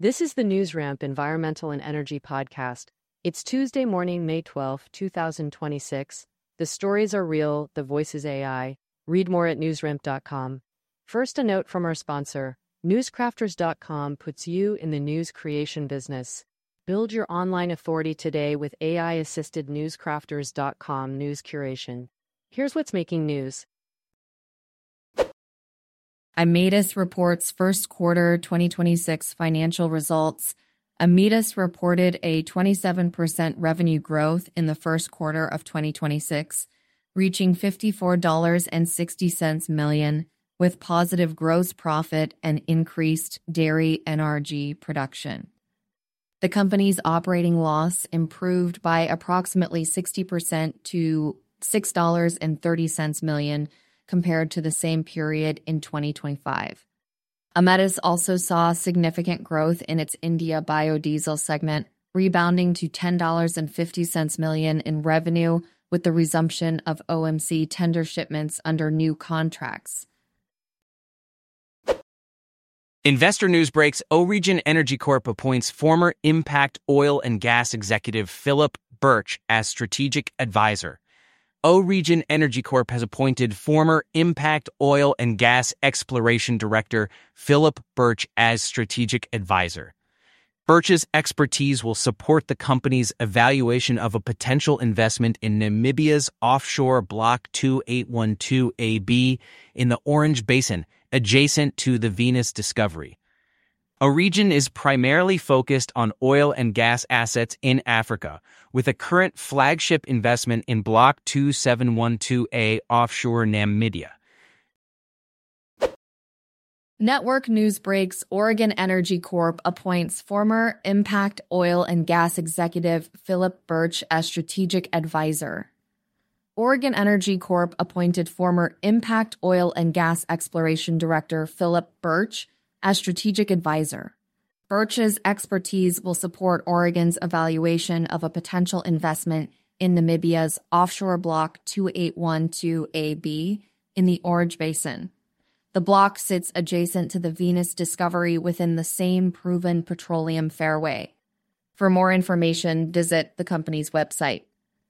This is the NewsRamp Environmental and Energy Podcast. It's Tuesday morning, May 12, 2026. The stories are real, the voice is AI. Read more at newsramp.com. First, a note from our sponsor. Newscrafters.com puts you in the news creation business. Build your online authority today with AI-assisted Newscrafters.com news curation. Here's what's making news. Ametis reports first quarter 2026 financial results. Ametis reported a 27% revenue growth in the first quarter of 2026, reaching $54.60 million, with positive gross profit and increased dairy NRG production. The company's operating loss improved by approximately 60% to $6.30 million compared to the same period in 2025. Ametis also saw significant growth in its India biodiesel segment, rebounding to $10.50 million in revenue with the resumption of OMC tender shipments under new contracts. Investor news breaks. Origin Energy Corp appoints former Impact Oil and Gas executive Philip Birch as strategic advisor. Origin Energy Corp has appointed former Impact Oil and Gas Exploration Director Philip Birch as strategic advisor. Birch's expertise will support the company's evaluation of a potential investment in Namibia's offshore Block 2812AB in the Orange Basin, adjacent to the Venus discovery. Origin is primarily focused on oil and gas assets in Africa, with a current flagship investment in Block 2712A offshore Namibia. Network news breaks. Oregon Energy Corp appoints former Impact Oil and Gas executive Philip Birch as strategic advisor. Oregon Energy Corp appointed former Impact Oil and Gas Exploration Director Philip Birch as strategic advisor. Birch's expertise will support Oregon's evaluation of a potential investment in Namibia's offshore Block 2812AB in the Orange Basin. The block sits adjacent to the Venus discovery within the same proven petroleum fairway. For more information, visit the company's website.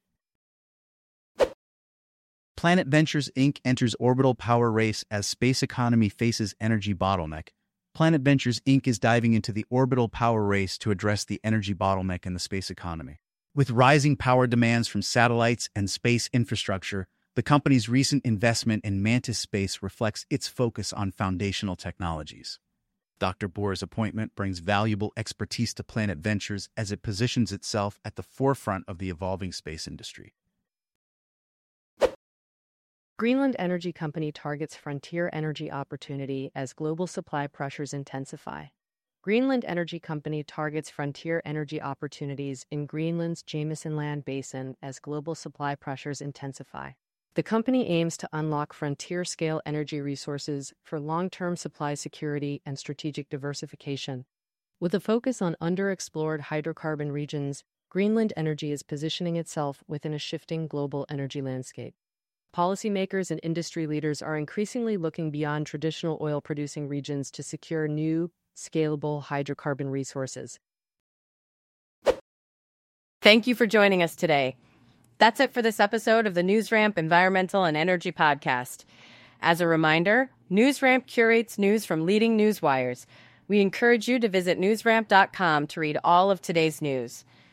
Planet Ventures Inc. enters orbital power race as space economy faces energy bottleneck. Planet Ventures Inc. is diving into the orbital power race to address the energy bottleneck in the space economy. With rising power demands from satellites and space infrastructure, the company's recent investment in Mantis Space reflects its focus on foundational technologies. Dr. Boer's appointment brings valuable expertise to Planet Ventures as it positions itself at the forefront of the evolving space industry. Greenland Energy Company targets frontier energy opportunity as global supply pressures intensify. Greenland Energy Company targets frontier energy opportunities in Greenland's Jameson Land Basin as global supply pressures intensify. The company aims to unlock frontier-scale energy resources for long-term supply security and strategic diversification. With a focus on underexplored hydrocarbon regions, Greenland Energy is positioning itself within a shifting global energy landscape. Policymakers and industry leaders are increasingly looking beyond traditional oil-producing regions to secure new, scalable hydrocarbon resources. Thank you for joining us today. That's it for this episode of the NewsRamp Environmental and Energy Podcast. As a reminder, NewsRamp curates news from leading news wires. We encourage you to visit newsramp.com to read all of today's news.